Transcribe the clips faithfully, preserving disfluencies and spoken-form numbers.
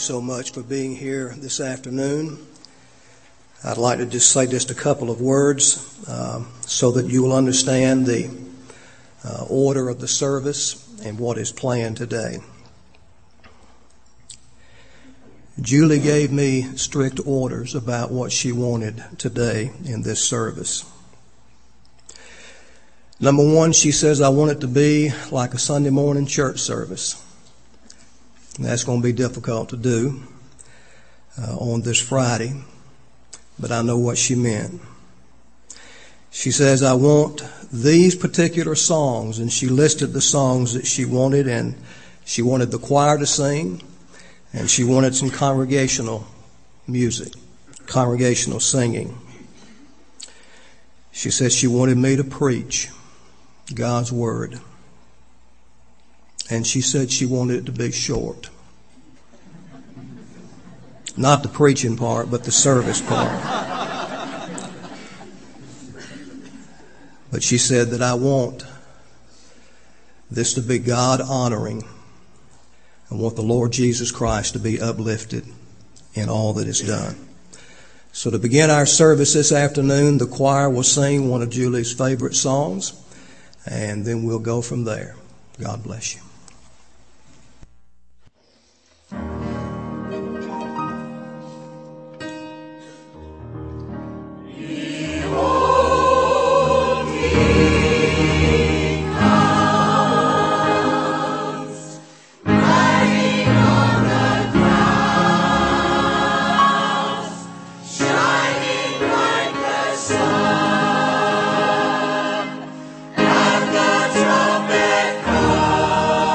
so much for being here this afternoon. I'd like to just say just a couple of words uh, so that you will understand the uh, order of the service and what is planned today. Julie gave me strict orders about what she wanted today in this service. Number one, she says, I want it to be like a Sunday morning church service. And that's going to be difficult to do uh, on this Friday, but I know what she meant. She says, I want these particular songs, and she listed the songs that she wanted, and she wanted the choir to sing, and she wanted some congregational music, congregational singing. She said she wanted me to preach God's Word. And she said she wanted it to be short. Not the preaching part, but the service part. But she said that I want this to be God honoring. I want the Lord Jesus Christ to be uplifted in all that is done. So to begin our service this afternoon, the choir will sing one of Julie's favorite songs, and then we'll go from there. God bless you. Trumpet call.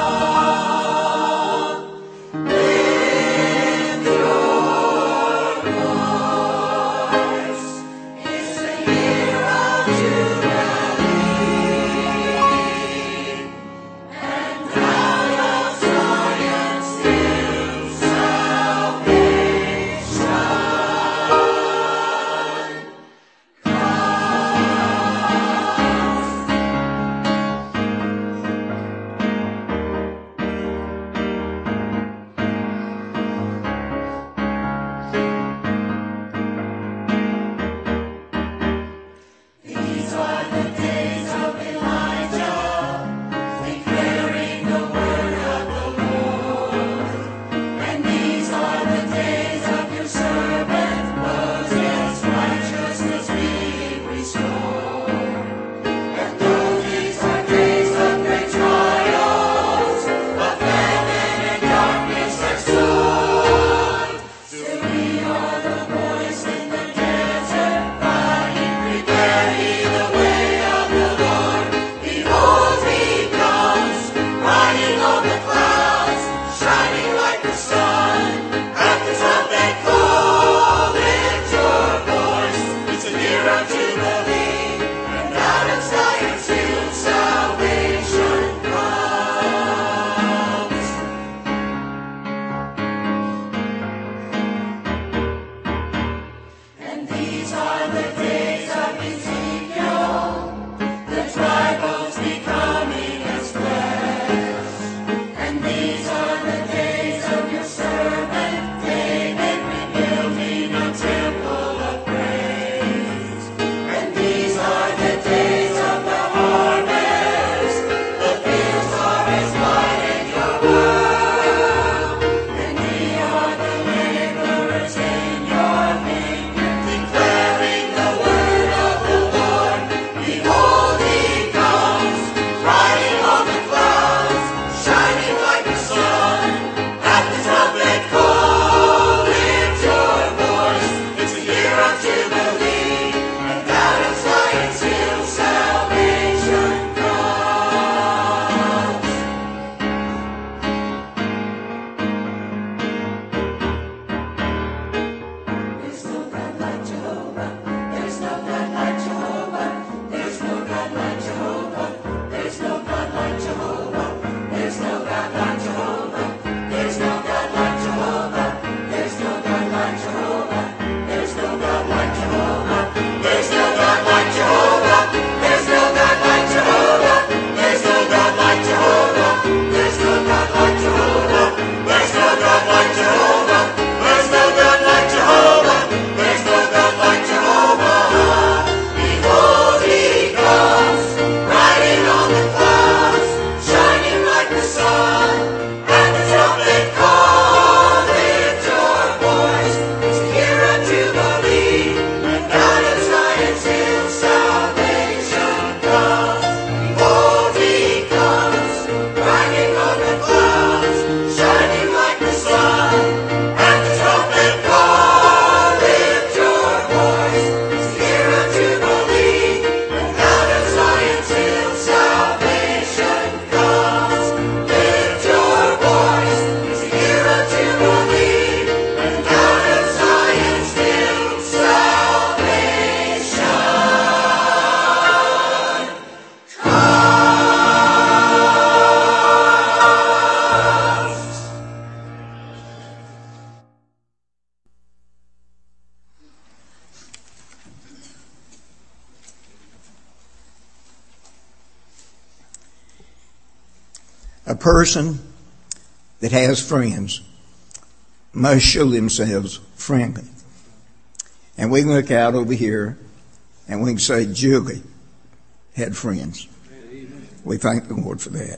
A person that has friends must show themselves friendly. And we can look out over here and we can say Julie had friends. We thank the Lord for that.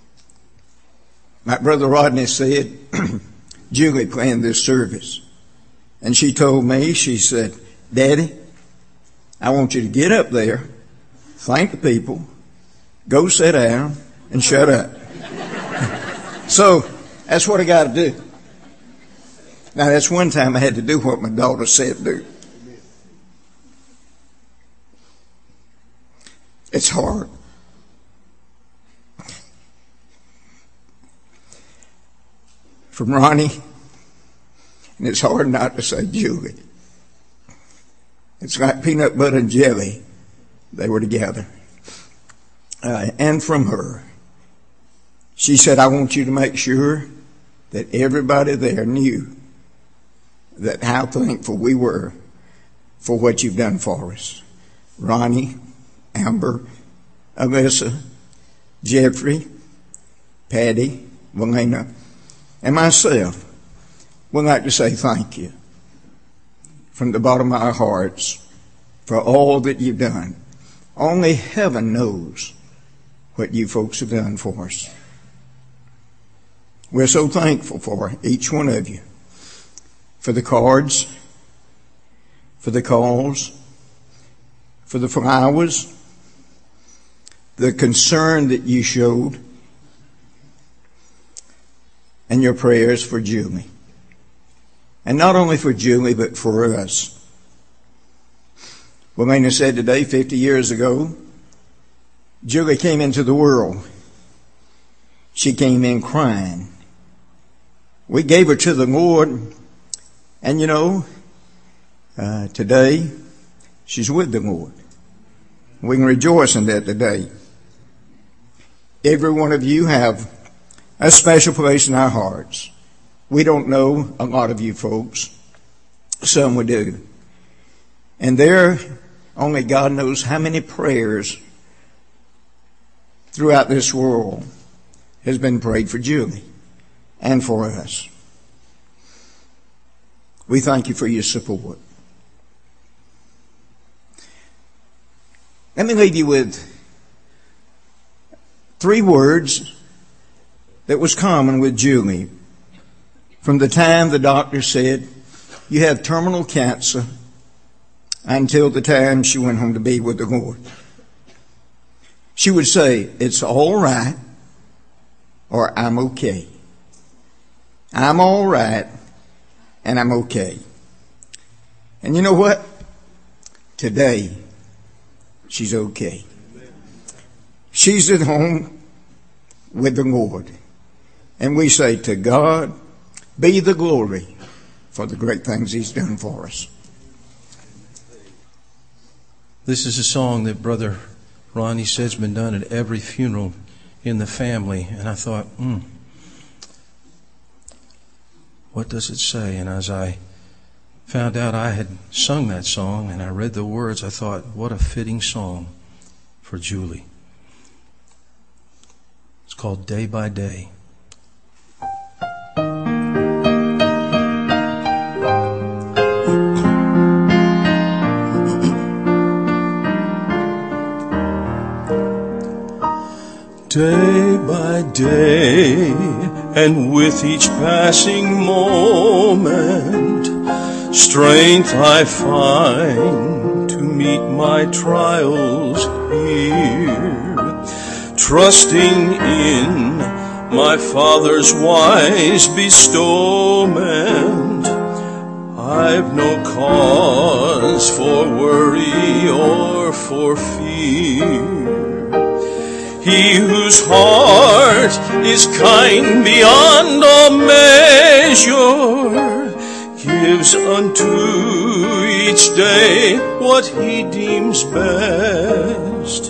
My brother Rodney said, Julie planned this service. And she told me, she said, Daddy, I want you to get up there, thank the people, go sit down, and shut up. So that's what I got to do. Now that's one time I had to do what my daughter said do. It's hard. From Ronnie, and it's hard not to say Julie. It's like peanut butter and jelly. They were together. Uh, and from her, she said, I want you to make sure that everybody there knew that how thankful we were for what you've done for us. Ronnie, Amber, Alyssa, Jeffrey, Patty, Valena, and myself would like to say thank you from the bottom of our hearts for all that you've done. Only heaven knows what you folks have done for us. We're so thankful for each one of you, for the cards, for the calls, for the flowers, the concern that you showed, and your prayers for Julie. And not only for Julie, but for us. Wayne said today, fifty years ago, Julie came into the world. She came in crying. We gave her to the Lord, and you know, uh, today, she's with the Lord. We can rejoice in that today. Every one of you have a special place in our hearts. We don't know a lot of you folks. Some we do. And there, only God knows how many prayers throughout this world has been prayed for Julie and for us. We thank you for your support. Let me leave you with three words that was common with Julie. From the time the doctor said, you have terminal cancer, until the time she went home to be with the Lord. She would say, it's all right, or I'm okay. I'm all right, and I'm okay. And you know what? Today, she's okay. She's at home with the Lord. And we say, to God be the glory for the great things He's done for us. This is a song that Brother Ronnie says has been done at every funeral in the family. And I thought, hmm, what does it say? And as I found out I had sung that song and I read the words, I thought, what a fitting song for Julie. It's called Day by Day. Day by day, and with each passing moment, strength I find to meet my trials here, trusting in my Father's wise bestowment. I've no cause for worry or for fear. He whose heart is kind beyond all measure gives unto each day what he deems best.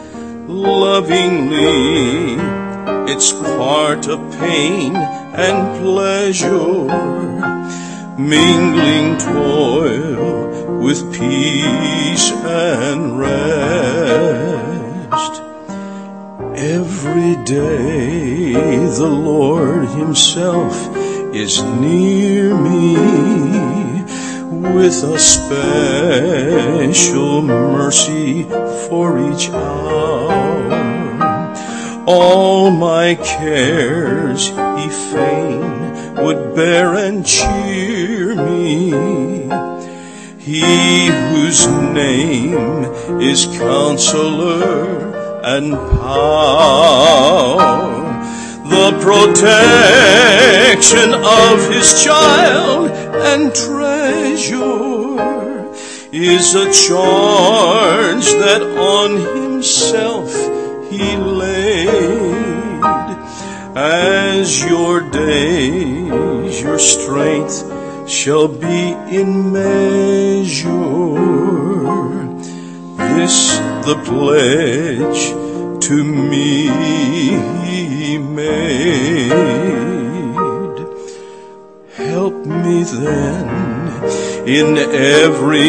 Lovingly, it's part of pain and pleasure, mingling toil with peace and rest. Every day the Lord himself is near me with a special mercy for each hour. All my cares he fain would bear and cheer me. He whose name is Counselor and Power, the protection of his child and treasure, is a charge that on himself he laid. As your days, your strength shall be in measure. This the pledge to me he made. Help me then in every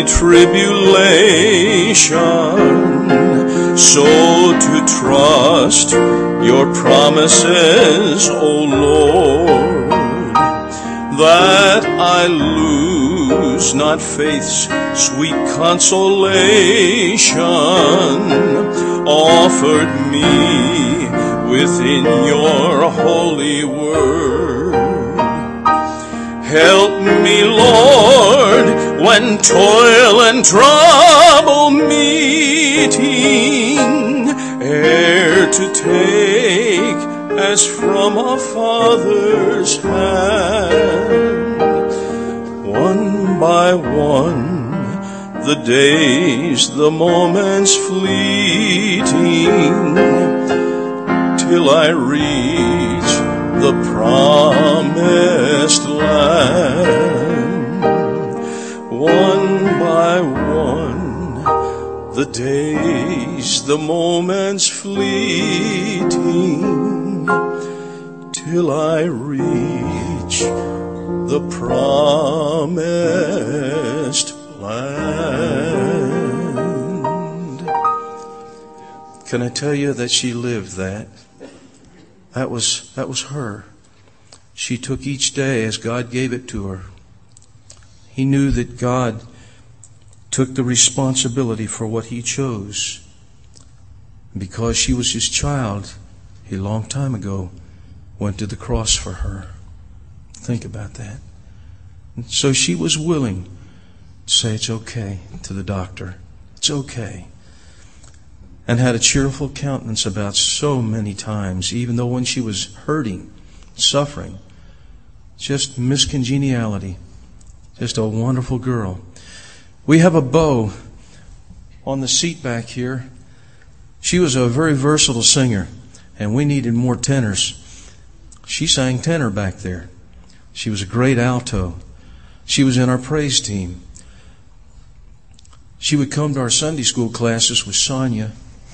tribulation, so to trust your promises, O Lord, that I lose not faith's sweet consolation offered me within your holy word. Help me, Lord, when toil and trouble meeting, ere to take as from a father's hand, one by one, the days, the moments fleeting, till I reach the promised land. One by one, the days, the moments fleeting, till I reach the promised land. Can I tell you that she lived that? That was, that was her. She took each day as God gave it to her. He knew that God took the responsibility for what he chose. Because she was his child, a long time ago, went to the cross for her. Think about that. And so she was willing to say it's okay to the doctor. It's okay. And had a cheerful countenance about so many times, even though when she was hurting, suffering, just miscongeniality. Just a wonderful girl. We have a bow on the seat back here. She was a very versatile singer, and we needed more tenors. She sang tenor back there. She was a great alto. She was in our praise team. She would come to our Sunday school classes with Sonia.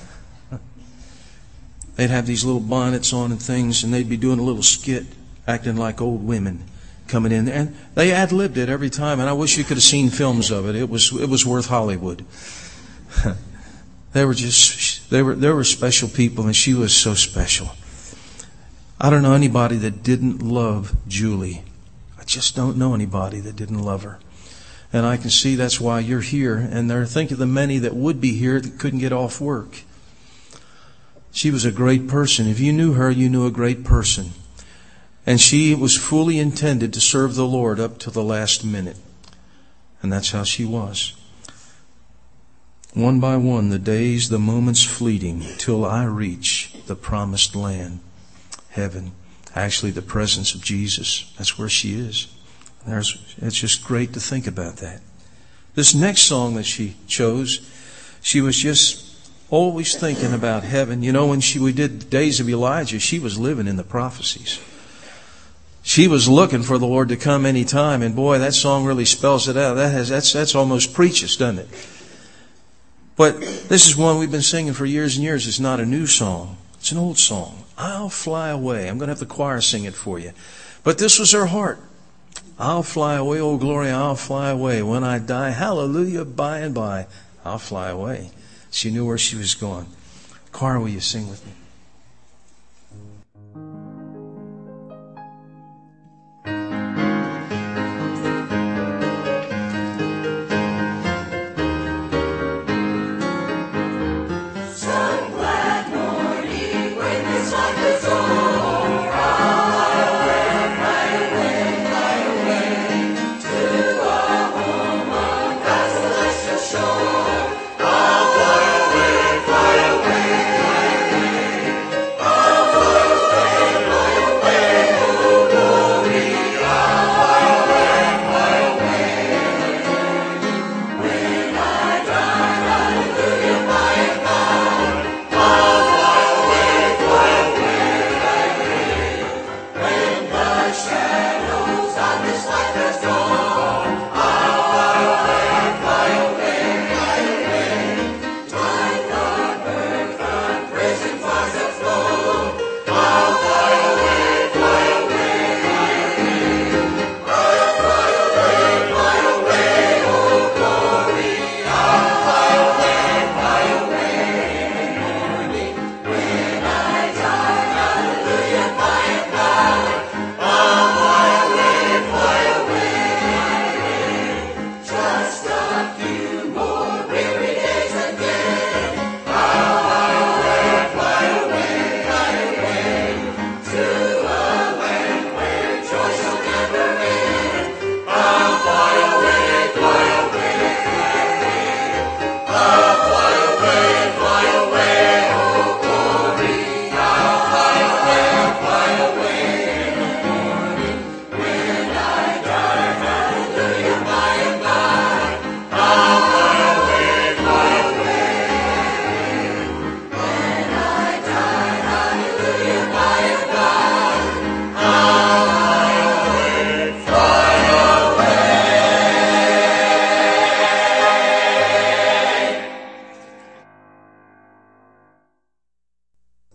They'd have these little bonnets on and things, and they'd be doing a little skit, acting like old women, coming in. And they ad-libbed it every time, and I wish you could have seen films of it. It was it was worth Hollywood. They were just they were they were special people, and she was so special. I don't know anybody that didn't love Julie. I just don't know anybody that didn't love her. And I can see that's why you're here. And there, think of the many that would be here that couldn't get off work. She was a great person. If you knew her, you knew a great person. And she was fully intended to serve the Lord up to the last minute. And that's how she was. One by one, the days, the moments fleeting, till I reach the promised land, heaven. Actually, the presence of Jesus. That's where she is. There's, it's just great to think about that. This next song that she chose, she was just always thinking about heaven. You know, when she we did the Days of Elijah, she was living in the prophecies. She was looking for the Lord to come any time, and boy, that song really spells it out. That has that's that's almost preaches, doesn't it? But this is one we've been singing for years and years. It's not a new song. It's an old song. I'll fly away. I'm going to have the choir sing it for you. But this was her heart. I'll fly away, oh glory, I'll fly away. When I die, hallelujah, by and by, I'll fly away. She knew where she was going. Choir, will you sing with me?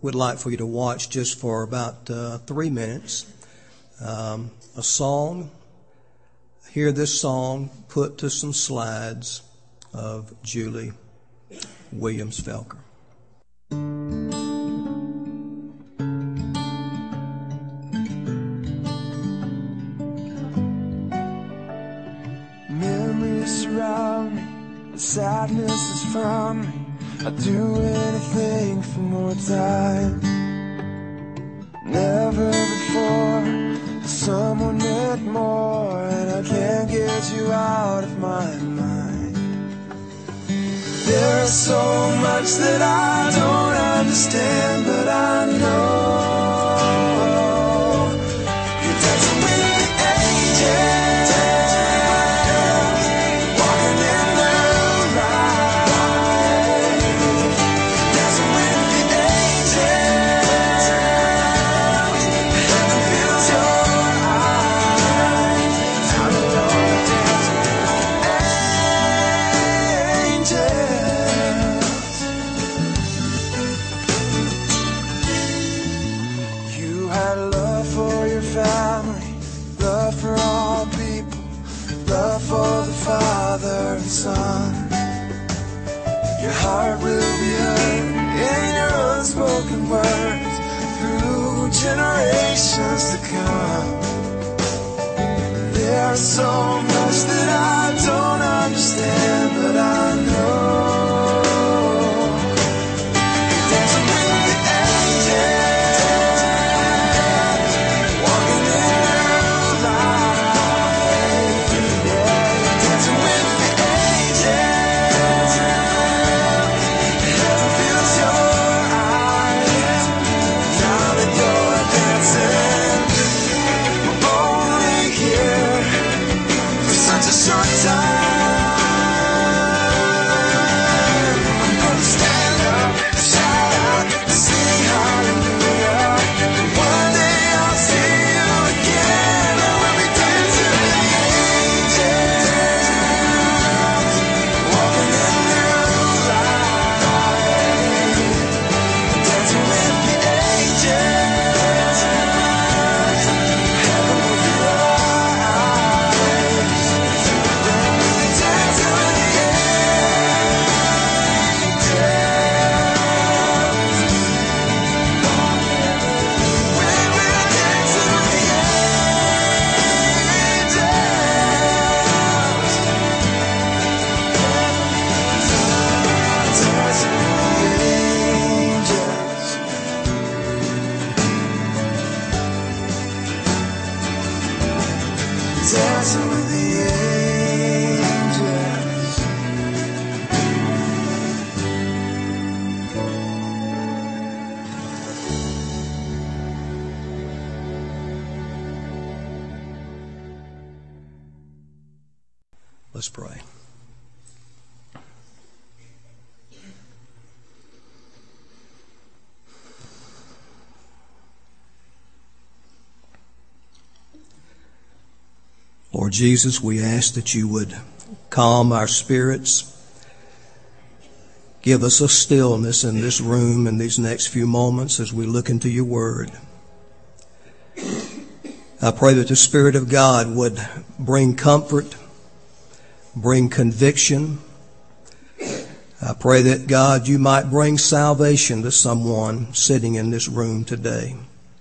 we'd like for you to watch just for about uh, three minutes um, a song. Hear this song put to some slides of Julie Williams Felker. Memories surround me, the sadness is from me. I'd do anything for more time. Never before has someone meant more, and I can't get you out of my mind. There's so much that I don't understand, but I know you're dancing with the angels, walking in the light, dancing with the angels. Heaven fills your eyes. I know you're dancing with the angels. You had love for your family, love for all people, love for the Father and Son. Your heart will be heard in your unspoken words through generations to come. There's so much that I don't understand, but I know you're dancing with the angels, walking in their light. Yeah, you're dancing with the angels. Heaven fills your eyes. Now that you're dancing, we're only here for such a short time. I'm gonna stand up, shout out, sing hallelujah. And one day I'll see you again, and we'll be dancing with the angels, walking in their light, dancing with the angels. Heaven will be our eyes. We'll be dancing with the angels. We will dancing with the angels. Dancing with the angels. Dancing with the angels. Let's pray. Lord Jesus, we ask that you would calm our spirits, give us a stillness in this room in these next few moments as we look into your word. I pray that the Spirit of God would bring comfort, bring conviction. I pray that, God, you might bring salvation to someone sitting in this room today.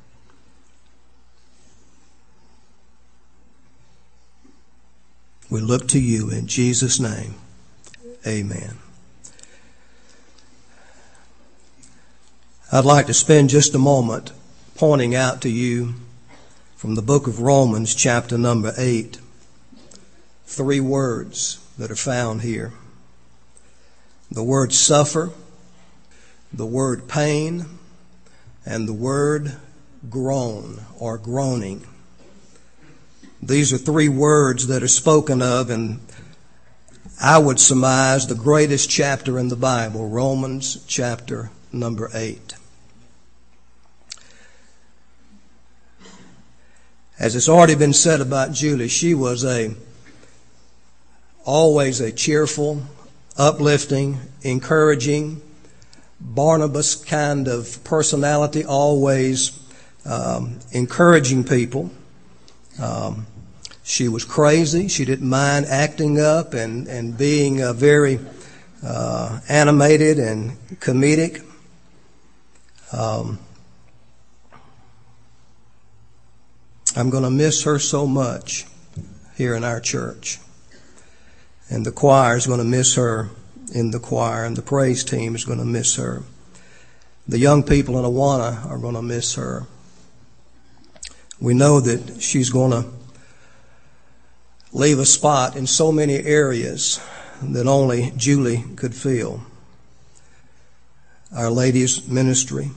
We look to you in Jesus' name. Amen. I'd like to spend just a moment pointing out to you from the book of Romans, chapter number eight, three words that are found here. The word suffer, the word pain, and the word groan or groaning. These are three words that are spoken of in, I would surmise, the greatest chapter in the Bible, Romans chapter number eight. As it's already been said about Julie, she was a always a cheerful, uplifting, encouraging, Barnabas kind of personality, always um, encouraging people. Um, she was crazy. She didn't mind acting up and, and being uh, very uh, animated and comedic. Um, I'm going to miss her so much here in our church. And the choir is going to miss her in the choir, and the praise team is going to miss her. The young people in Awana are going to miss her. We know that she's going to leave a spot in so many areas that only Julie could fill. Our ladies' ministry.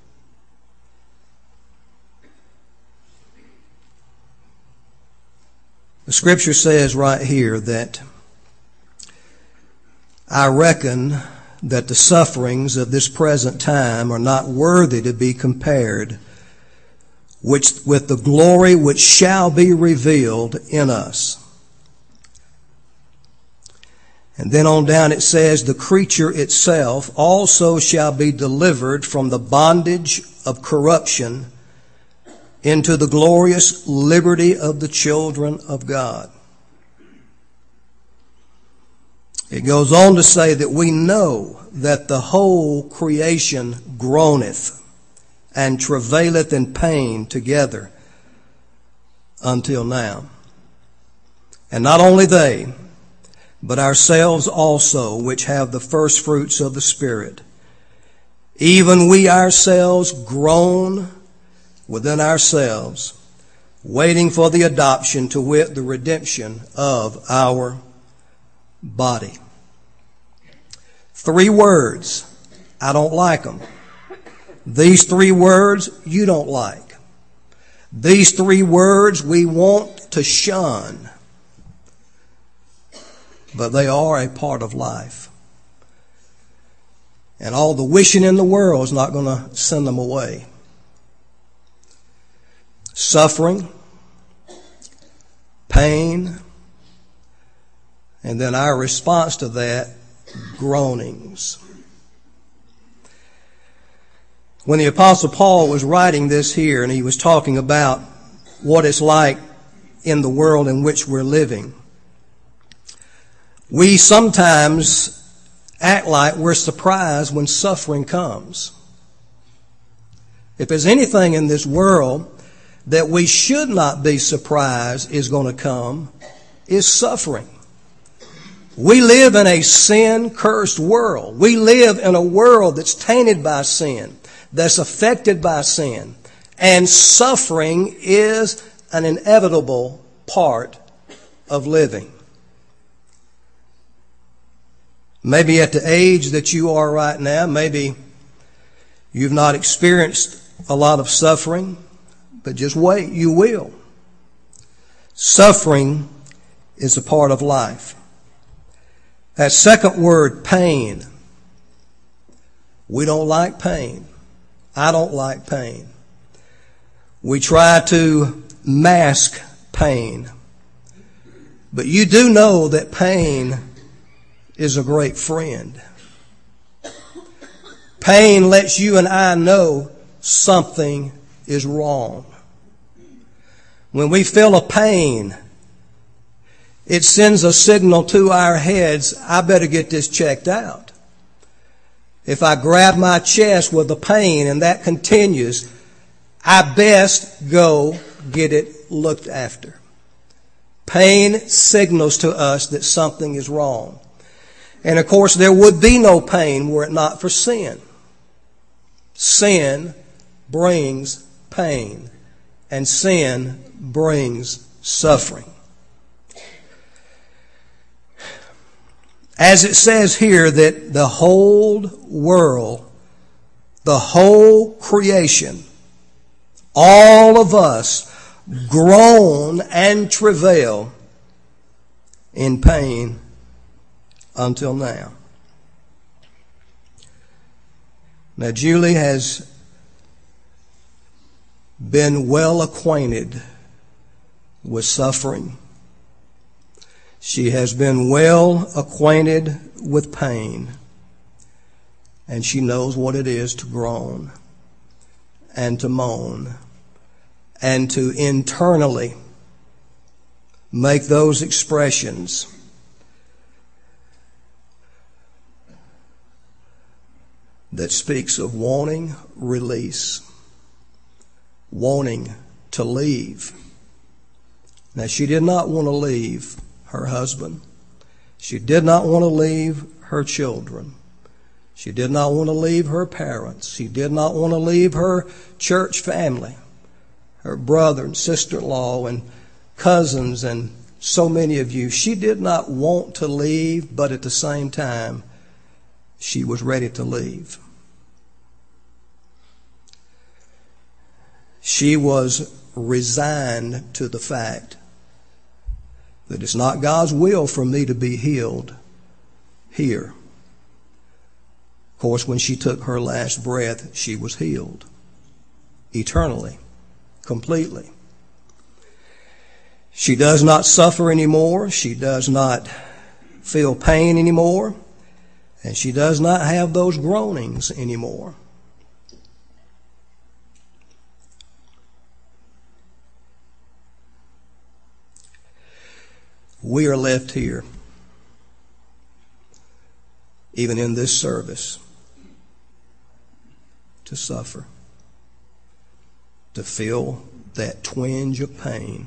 The scripture says right here that I reckon that the sufferings of this present time are not worthy to be compared which, with the glory which shall be revealed in us. And then on down it says, the creature itself also shall be delivered from the bondage of corruption into the glorious liberty of the children of God. It goes on to say that we know that the whole creation groaneth and travaileth in pain together until now. And not only they, but ourselves also, which have the first fruits of the Spirit, even we ourselves groan within ourselves, waiting for the adoption, to wit, the redemption of our body. Three words. I don't like them. These three words you don't like. These three words we want to shun. But they are a part of life. And all the wishing in the world is not going to send them away. Suffering, pain, and then our response to that, groanings. When the Apostle Paul was writing this here, and he was talking about what it's like in the world in which we're living, we sometimes act like we're surprised when suffering comes. If there's anything in this world that we should not be surprised is going to come, is suffering. We live in a sin-cursed world. We live in a world that's tainted by sin, that's affected by sin. And suffering is an inevitable part of living. Maybe at the age that you are right now, maybe you've not experienced a lot of suffering, but just wait, you will. Suffering is a part of life. That second word, pain. We don't like pain. I don't like pain. We try to mask pain. But you do know that pain is a great friend. Pain lets you and I know something is wrong. When we feel a pain, it sends a signal to our heads, I better get this checked out. If I grab my chest with a pain and that continues, I best go get it looked after. Pain signals to us that something is wrong. And of course, there would be no pain were it not for sin. Sin brings pain, and sin brings suffering. As it says here that the whole world, the whole creation, all of us groan and travail in pain until now. Now, Julie has been well acquainted with suffering. She has been well acquainted with pain. and she knows what it is to groan and to moan and to internally make those expressions that speaks of wanting release, wanting to leave. Now, she did not want to leave her husband. She did not want to leave her children. She did not want to leave her parents. She did not want to leave her church family, her brother and sister-in-law and cousins and so many of you. She did not want to leave, but at the same time, she was ready to leave. She was resigned to the fact that it's not God's will for me to be healed here. Of course, when she took her last breath, she was healed eternally, completely. She does not suffer anymore. She does not feel pain anymore. And she does not have those groanings anymore. We are left here, even in this service, to suffer, to feel that twinge of pain.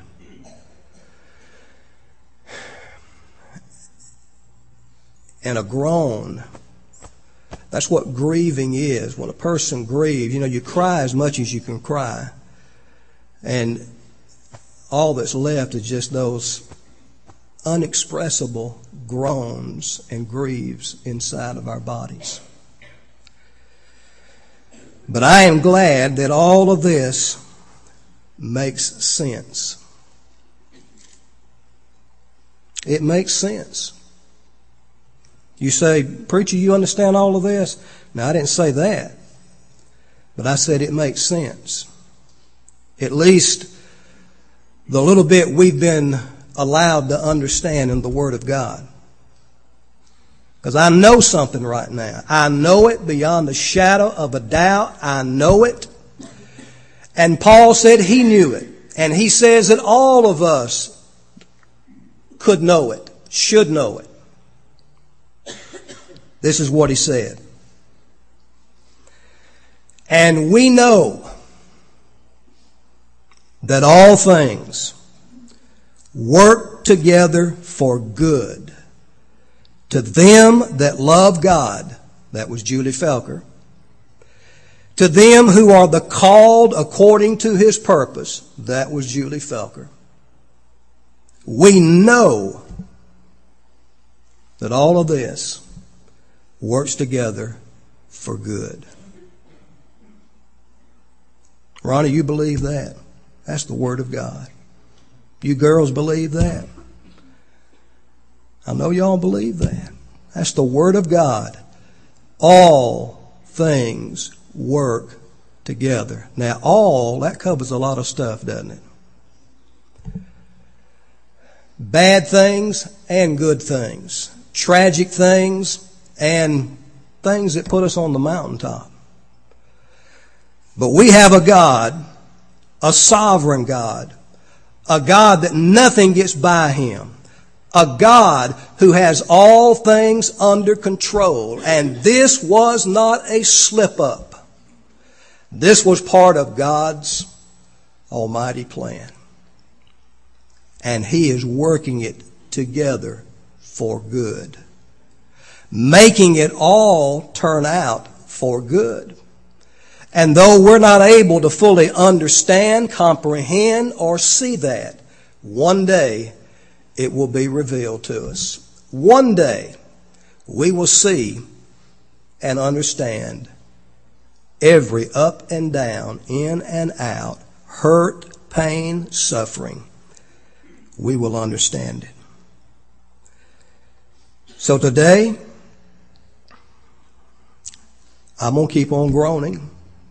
And a groan. That's what grieving is. When a person grieves, you know, you cry as much as you can cry. And all that's left is just those unexpressible groans and grieves inside of our bodies. But I am glad that all of this makes sense. It makes sense. You say, preacher, you understand all of this? Now, I didn't say that. But I said it makes sense. At least the little bit we've been allowed to understand in the Word of God. Because I know something right now. I know it beyond the shadow of a doubt. I know it. And Paul said he knew it. And he says that all of us could know it, should know it. This is what he said. And we know that all things work together for good to them that love God. That was Julie Felker. To them who are the called according to his purpose. That was Julie Felker. We know that all of this works together for good. Ronnie, you believe that? That's the Word of God. You girls believe that? I know y'all believe that. That's the Word of God. All things work together. Now, all, that covers a lot of stuff, doesn't it? Bad things and good things. Tragic things and things that put us on the mountaintop. But we have a God, a sovereign God, a God that nothing gets by him, a God who has all things under control. And this was not a slip-up. This was part of God's almighty plan. And he is working it together for good, making it all turn out for good. And though we're not able to fully understand, comprehend, or see that, one day it will be revealed to us. One day we will see and understand every up and down, in and out, hurt, pain, suffering. We will understand it. So today, I'm going to keep on groaning.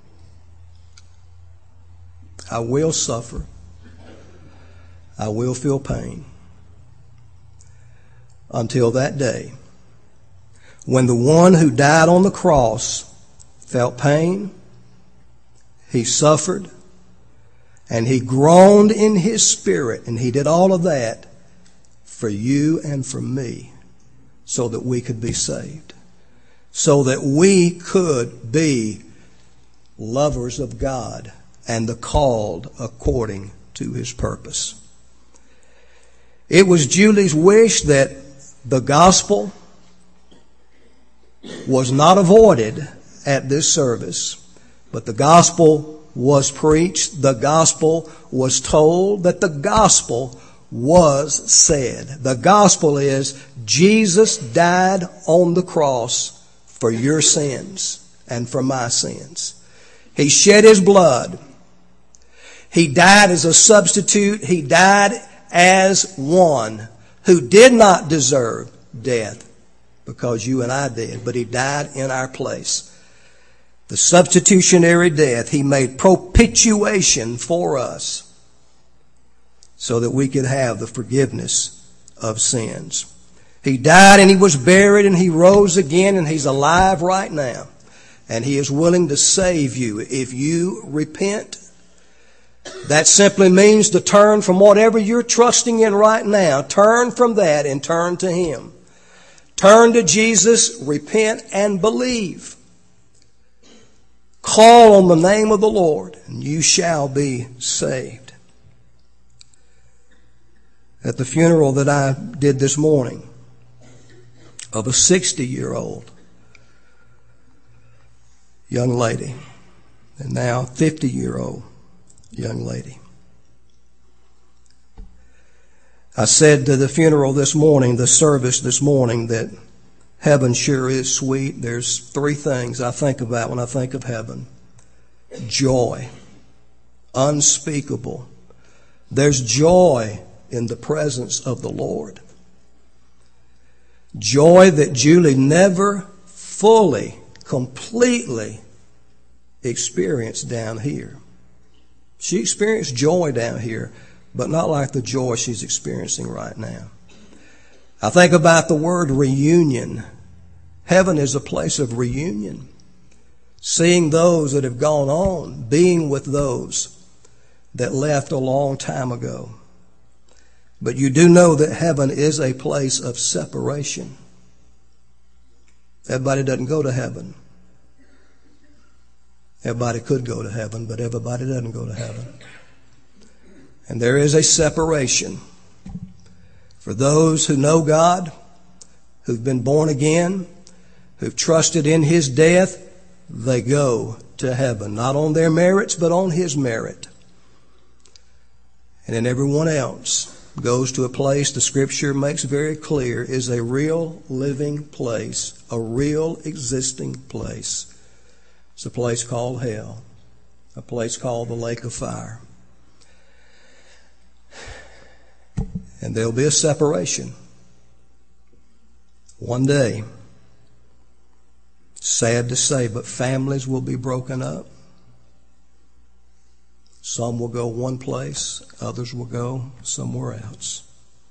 I will suffer. I will feel pain. Until that day when the one who died on the cross felt pain, he suffered, and he groaned in his spirit, and he did all of that for you and for me so that we could be saved, so that we could be lovers of God and the called according to his purpose. It was Julie's wish that the gospel was not avoided at this service, but the gospel was preached, the gospel was told, that the gospel was said. The gospel is Jesus died on the cross for your sins and for my sins. He shed his blood. He died as a substitute. He died as one who did not deserve death because you and I did, but he died in our place. The substitutionary death, he made propitiation for us so that we could have the forgiveness of sins. He died and he was buried and he rose again and he's alive right now. And he is willing to save you if you repent. That simply means to turn from whatever you're trusting in right now. Turn from that and turn to him. Turn to Jesus, repent, and believe. Call on the name of the Lord, and you shall be saved. At the funeral that I did this morning of a sixty-year-old young lady, and now fifty-year-old young lady, I said to the funeral this morning, the service this morning, that heaven sure is sweet. There's three things I think about when I think of heaven. Joy, unspeakable. There's joy in the presence of the Lord. Joy that Julie never fully, completely experienced down here. She experienced joy down here, but not like the joy she's experiencing right now. I think about the word reunion. Heaven is a place of reunion. Seeing those that have gone on, being with those that left a long time ago. But you do know that heaven is a place of separation. Everybody doesn't go to heaven. Everybody could go to heaven, but everybody doesn't go to heaven. And there is a separation for those who know God, who've been born again, who've trusted in his death. They go to heaven, not on their merits, but on his merit. And then everyone else goes to a place the Scripture makes very clear is a real living place, a real existing place. It's a place called hell, a place called the lake of fire. And there'll be a separation one day. Sad to say, but families will be broken up. Some will go one place, others will go somewhere else.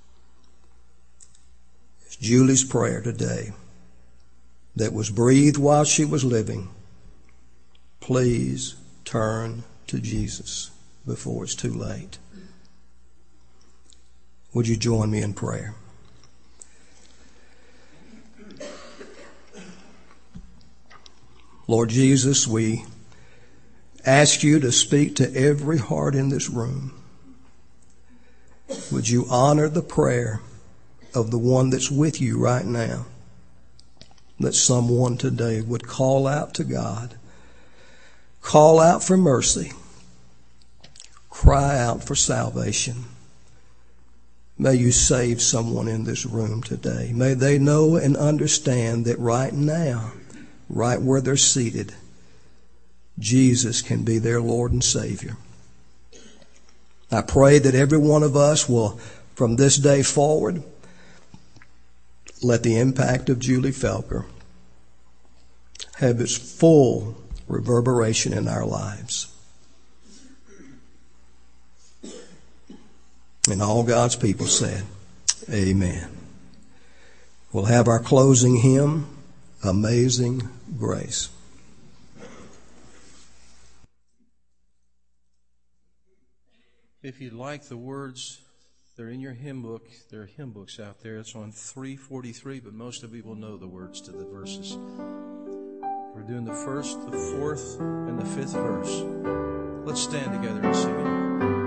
It's Julie's prayer today that was breathed while she was living. Please turn to Jesus before it's too late. Would you join me in prayer? Lord Jesus, we ask you to speak to every heart in this room. Would you honor the prayer of the one that's with you right now? That someone today would call out to God, call out for mercy, cry out for salvation. May you save someone in this room today. May they know and understand that right now, right where they're seated, Jesus can be their Lord and Savior. I pray that every one of us will, from this day forward, let the impact of Julie Felker have its full reverberation in our lives. And all God's people said, amen. We'll have our closing hymn. Amazing Grace. If you like the words, they're in your hymn book. There are hymn books out there. It's on three forty-three, but most of you will know the words to the verses. We're doing the first, the fourth, and the fifth verse. Let's stand together and sing it.